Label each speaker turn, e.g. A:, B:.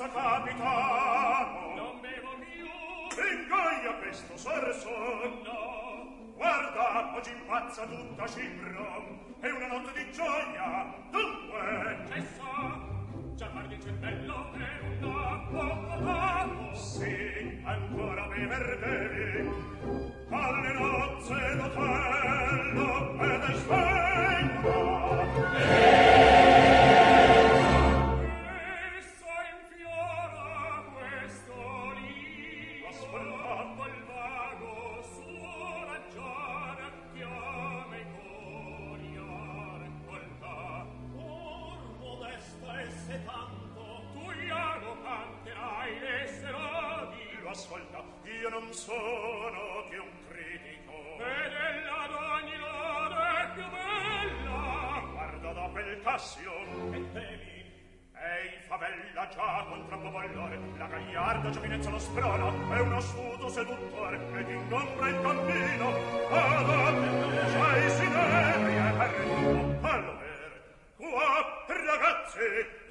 A: pazza capitano. Non bevo più. Ingoia questo sorso. No. Guarda, oggi impazza tutta Cipro. È una notte di gioia. Dunque. Cessa. Già guardi il cervello per un poco. Sì, ancora bever devi. Alle nozze d'Otello ed è svenga. Esso infiora questo libro. Ascolta quel vago suo raggiare chiama i cori a raccolta. Or modesta esse tanto tu iago canterai le serodi. Lo ascolta, io non sono che un critico e della d'ogni lode più bella. Guarda da quel Cassio e temi. Ehi, favella già con troppo bollore, la gagliarda giovinezza lo sprona, è un astuto seduttore ed ingombra il cammino. Adate, già i sineri è perduto. Allora, qua, ragazzi,